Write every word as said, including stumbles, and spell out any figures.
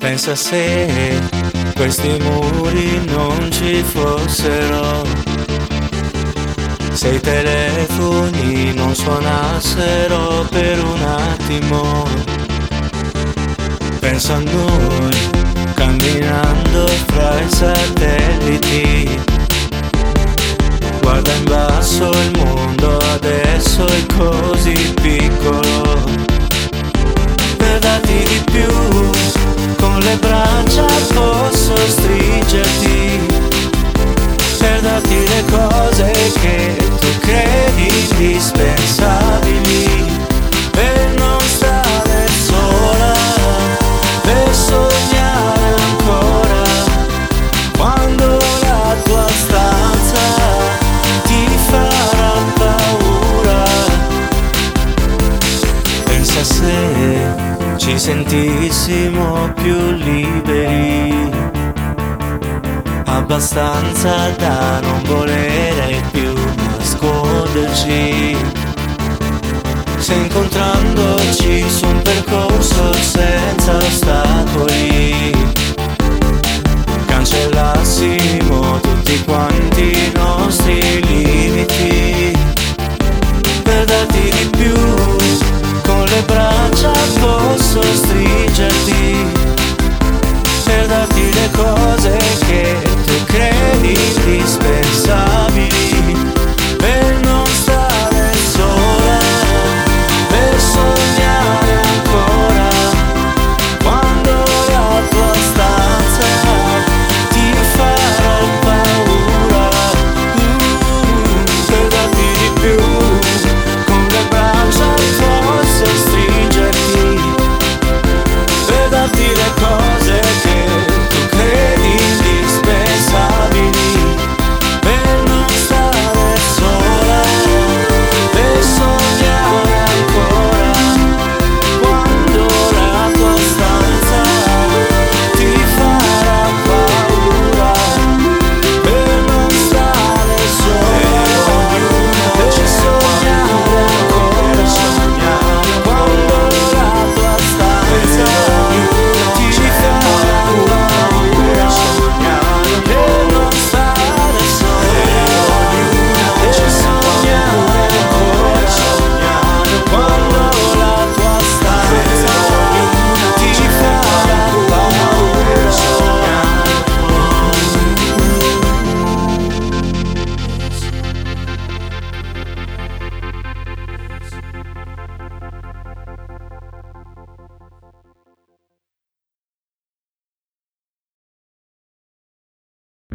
Pensa se questi muri non ci fossero, se i telefoni non suonassero per un attimo. Pensa a noi camminando fra i satelliti, guarda in basso il mondo adesso è così piccolo. Per darti di più, con le braccia posso stringerti, per darti le cose che tu credi indispensabili, per non stare sola, per sognare ancora, quando la tua stanza ti farà paura. Pensa se ci sentissimo più liberi, abbastanza da non volere più nasconderci, se incontrandoci su un percorso senza ostacoli